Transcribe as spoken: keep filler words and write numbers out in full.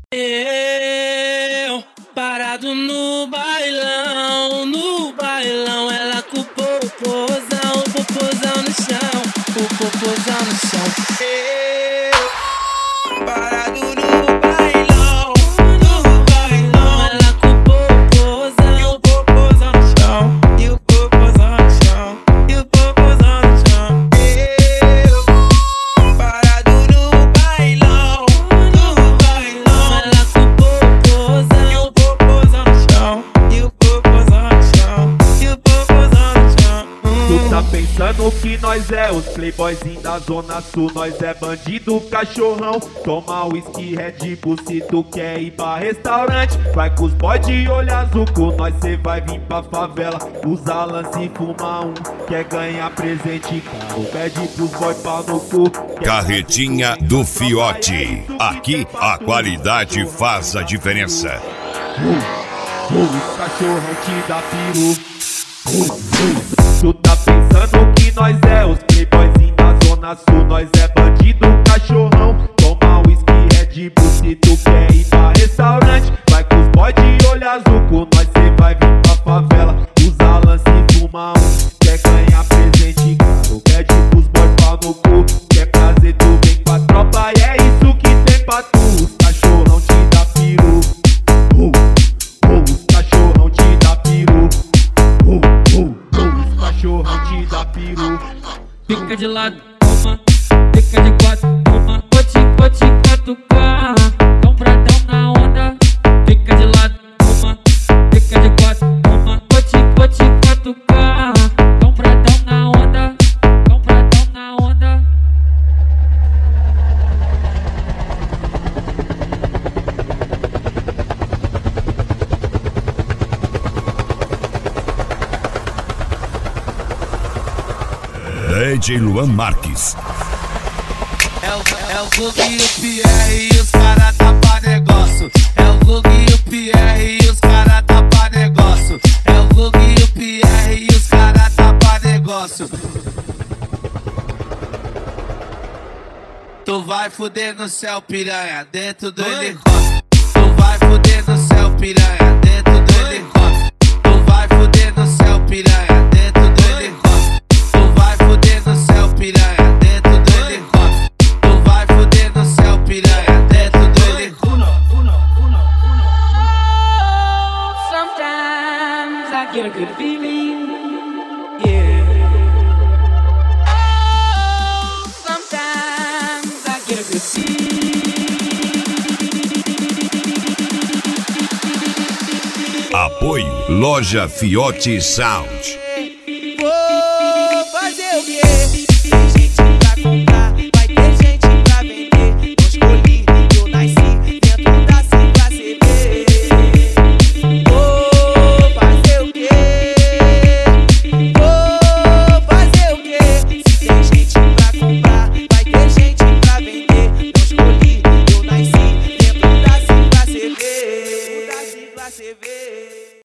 Eu, parado no bailão, no bailão, ela com o popozão, o popozão no chão, o popozão no chão. Eu, parado no bailão, no bailão, ela com o popozão, o popozão no chão, e o popozão no chão, e o popozão no chão. Eu, parado no bailão, no bailão, ela com o popozão, e o popozão no chão, e o popozão no chão, e o popozão no chão. Tu tá pensando que nós é os playboyzinhos da zona sul, nós é bandido, cachorrão. Toma whisky, Red Bull, se tu quer ir pra restaurante, vai com os boy de olho azul, com nós cê vai vir pra favela, usa lance e fuma um, quer ganhar presente, carro, pede pros boy pau no cu. Carretinha do Fiote, aqui a qualidade faz a diferença. Uh, uh, os cachorrão te dá peru. Uh, uh. Tu tá pensando que nós é os playboyzinhos da zona sul, nós é bandido, cachorrão. Toma whisky, Red Bull, se tu quer ir pra restaurante, vai com os boy de olho azul, com nós cê vai vir pra favela, usa lance e fuma um, quer ganhar presente, carro, pede pros boy pau no cu, quer prazer, tu vem com a tropa e é isso que tem pra tu. Os cachorrão te dá peru. Uh, uh, os cachorrão te dá peru. Uh, uh, uh, os cachorrão te dá peru. Fica de lado, toma, fica de quatro, toma, pote, pote, catucar, tão pradão na onda. Fica de lado, toma, fica de quatro, toma, pote, pote, catucar, tão pradão na onda, tão pradão na onda. D J Luan Marques. É o, é o Gug e o Pierre e os cara tá pra negócio. É o Gug e o Pierre e os cara tá pra negócio. É o Gug e o Pierre e os cara tá pra negócio. Tu vai fuder no céu, piranha, dentro do helicóptero. Tu vai fuder no céu, piranha, dentro do helicóptero. Tu vai fuder no céu, piranha, dentro do helicóptero. Tu vai fuder no céu, piranha, dentro do helicóptero. Tu vai fuder no céu, piranha, dentro do helicóptero. Sometimes I get a good feeling, yeah. Sometimes I get a good feeling. Apoio Loja Fiote Sound.